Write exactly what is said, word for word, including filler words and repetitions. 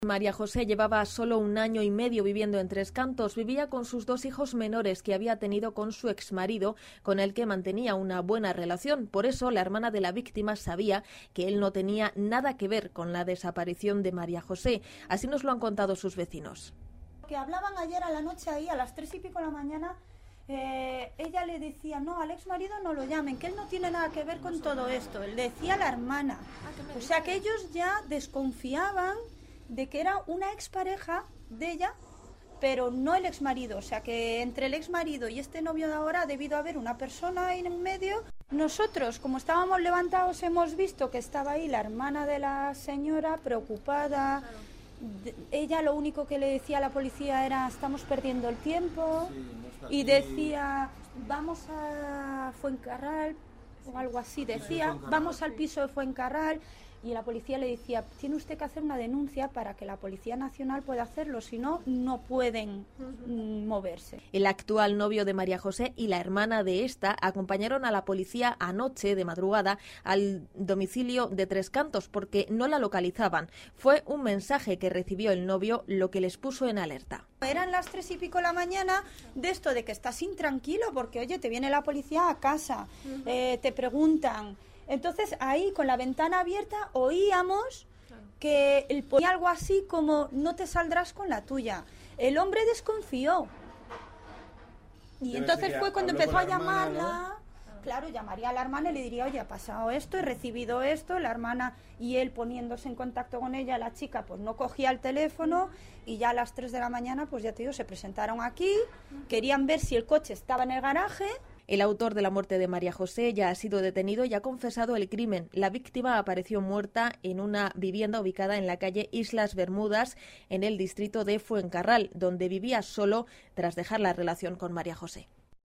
María José llevaba solo un año y medio viviendo en Tres Cantos. Vivía con sus dos hijos menores que había tenido con su exmarido, con el que mantenía una buena relación. Por eso, la hermana de la víctima sabía que él no tenía nada que ver con la desaparición de María José. Así nos lo han contado sus vecinos. Que hablaban ayer a la noche ahí, a las tres y pico de la mañana, eh, ella le decía, no, al exmarido no lo llamen, que él no tiene nada que ver con todo esto. Le decía a la hermana. O sea, que ellos ya desconfiaban de que era una expareja de ella, pero no el exmarido. O sea, que entre el exmarido y este novio de ahora ha debido haber una persona ahí en medio. Nosotros, como estábamos levantados, hemos visto que estaba ahí la hermana de la señora, preocupada. De, ella lo único que le decía a la policía era, estamos perdiendo el tiempo. Sí, no y decía, vamos a Fuencarral, o algo así, decía, vamos al piso de Fuencarral. Y la policía le decía, tiene usted que hacer una denuncia para que la Policía Nacional pueda hacerlo, si no, no pueden uh-huh. moverse. El actual novio de María José y la hermana de esta acompañaron a la policía anoche de madrugada al domicilio de Tres Cantos porque no la localizaban. Fue un mensaje que recibió el novio lo que les puso en alerta. Eran las tres y pico de la mañana de esto de que estás intranquilo porque, oye, te viene la policía a casa, uh-huh. eh, te preguntan. Entonces ahí con la ventana abierta oíamos claro. que él ponía algo así como no te saldrás con la tuya. El hombre desconfió y Debe entonces fue cuando empezó a llamarla. Hermana, ¿no? Claro, llamaría a la hermana y le diría, oye, ha pasado esto, he recibido esto. La hermana y él poniéndose en contacto con ella, la chica pues no cogía el teléfono y ya a las tres de la mañana pues ya te digo, se presentaron aquí, querían ver si el coche estaba en el garaje. El autor de la muerte de María José ya ha sido detenido y ha confesado el crimen. La víctima apareció muerta en una vivienda ubicada en la calle Islas Bermudas, en el distrito de Fuencarral, donde vivía solo tras dejar la relación con María José.